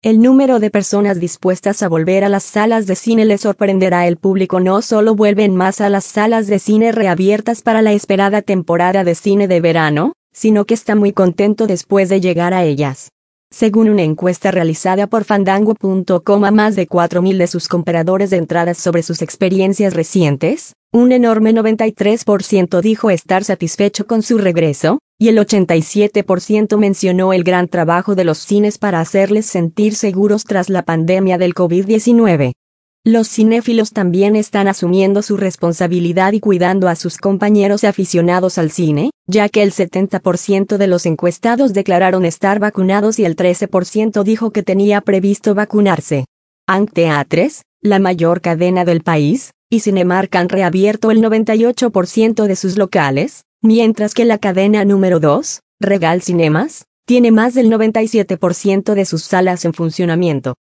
El número de personas dispuestas a volver a las salas de cine les sorprenderá. El público no solo vuelve en masa a las salas de cine reabiertas para la esperada temporada de cine de verano, sino que está muy contento después de llegar a ellas. Según una encuesta realizada por Fandango.com a más de 4.000 de sus compradores de entradas sobre sus experiencias recientes, un enorme 93% dijo estar satisfecho con su regreso, y el 87% mencionó el gran trabajo de los cines para hacerles sentir seguros tras la pandemia del COVID-19. Los cinéfilos también están asumiendo su responsabilidad y cuidando a sus compañeros aficionados al cine, ya que el 70% de los encuestados declararon estar vacunados y el 13% dijo que tenía previsto vacunarse. Amfiteatres, la mayor cadena del país, y Cinemark han reabierto el 98% de sus locales, mientras que la cadena número 2, Regal Cinemas, tiene más del 97% de sus salas en funcionamiento.